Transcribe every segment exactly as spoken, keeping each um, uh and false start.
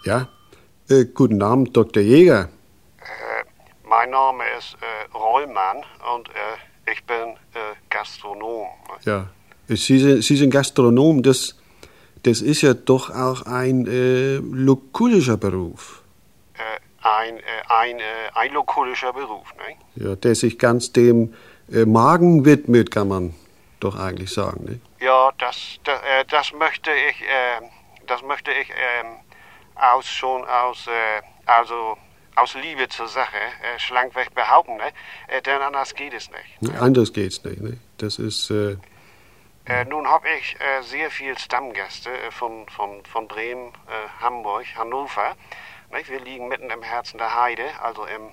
Ja, äh, guten Abend, Doktor Jäger. Äh, mein Name ist äh, Rollmann und äh, ich bin äh, Gastronom. Ja, Sie sind, Sie sind Gastronom, das, das ist ja doch auch ein äh, lukulischer Beruf. Äh, ein, äh, ein, äh, ein lokulischer Beruf, ne? Ja, der sich ganz dem äh, Magen widmet, kann man doch eigentlich sagen, ne? Ja, das, das, äh, das möchte ich, äh, das möchte ich ähm, aus schon aus, äh, also aus Liebe zur Sache äh, schlankweg behaupten, ne? Äh, denn anders geht es nicht. Ne? Anders geht's nicht, ne? Das ist äh, Äh, nun habe ich äh, sehr viel Stammgäste äh, von, von, von Bremen, äh, Hamburg, Hannover. Nicht? Wir liegen mitten im Herzen der Heide, also im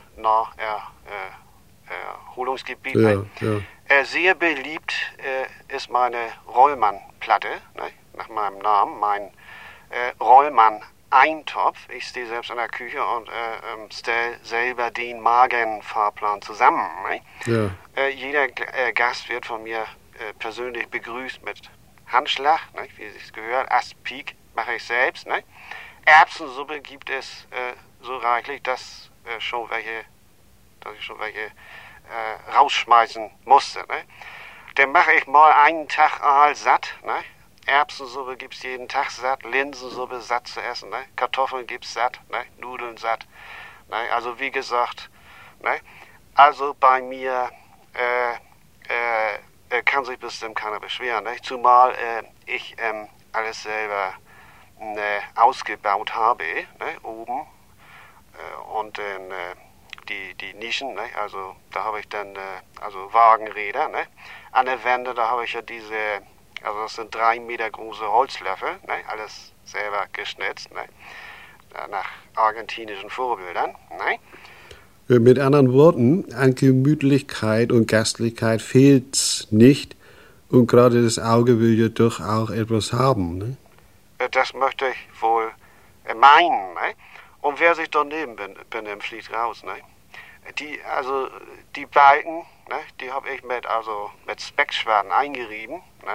Naherholungsgebiet. ja, Ne? ja. Äh, sehr beliebt äh, ist meine Rollmann-Platte, ne? Nach meinem Namen, mein äh, Rollmann-Eintopf. Ich stehe selbst in der Küche und äh, ähm, stelle selber den Magenfahrplan zusammen. Ne? Ja. Äh, jeder äh, Gast wird von mir äh, persönlich begrüßt mit Handschlag, ne? Wie es sich gehört. Aspik mache ich selbst. Ne? Erbsensuppe gibt es äh, so reichlich, dass, äh, schon welche, dass ich schon welche äh, rausschmeißen musste. Ne? Dann mache ich mal einen Tag Aal satt. Ne? Erbsensuppe gibt es jeden Tag satt, Linsensuppe satt zu essen, ne? Kartoffeln gibt es satt, ne? Nudeln satt. Ne? Also wie gesagt, ne? Also bei mir äh, äh, kann sich bestimmt keiner beschweren. Ne? Zumal äh, ich ähm, alles selber ne, ausgebaut habe, ne? Oben äh, und dann äh, die, die Nischen, ne? Also da habe ich dann äh, also Wagenräder. Ne? An der Wände, da habe ich ja diese, also das sind drei Meter große Holzlöffel, ne? Alles selber geschnitzt, ne? Nach argentinischen Vorbildern. Ne? Mit anderen Worten, an Gemütlichkeit und Gastlichkeit fehlt's nicht. Und gerade das Auge will ja doch auch etwas haben, ne? Das möchte ich wohl meinen, ne? Und wer sich daneben benimmt, fliegt raus, ne? Die, also, die Balken, ne? Die habe ich mit, also, mit Speckschwerten eingerieben, ne?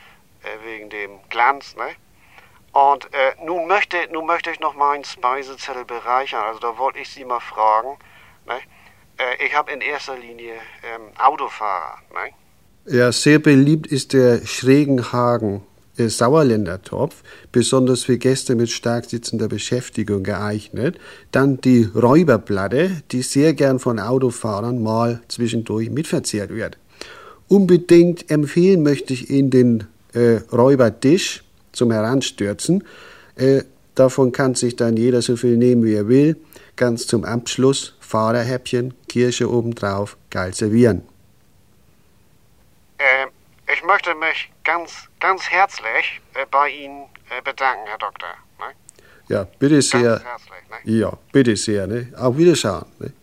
Wegen dem Glanz, ne? Und äh, nun, möchte, nun möchte ich noch meinen Speisezettel bereichern. Also da wollte ich Sie mal fragen. Ne? Äh, ich habe in erster Linie ähm, Autofahrer. Ne? Ja, sehr beliebt ist der Schrägenhagen äh, Sauerländer Topf, besonders für Gäste mit stark sitzender Beschäftigung geeignet. Dann die Räuberplatte, die sehr gern von Autofahrern mal zwischendurch mitverzehrt wird. Unbedingt empfehlen möchte ich Ihnen den äh, Räubertisch zum Heranstürzen. Äh, davon kann sich dann jeder so viel nehmen, wie er will. Ganz zum Abschluss Fahrerhäppchen, Kirsche obendrauf, geil servieren. Äh, ich möchte mich ganz, ganz herzlich äh, bei Ihnen äh, bedanken, Herr Doktor. Ne? Ja, bitte sehr. Ganz herzlich. Ne? Ja, bitte sehr. Ne? Auf Wiederschauen. Ne?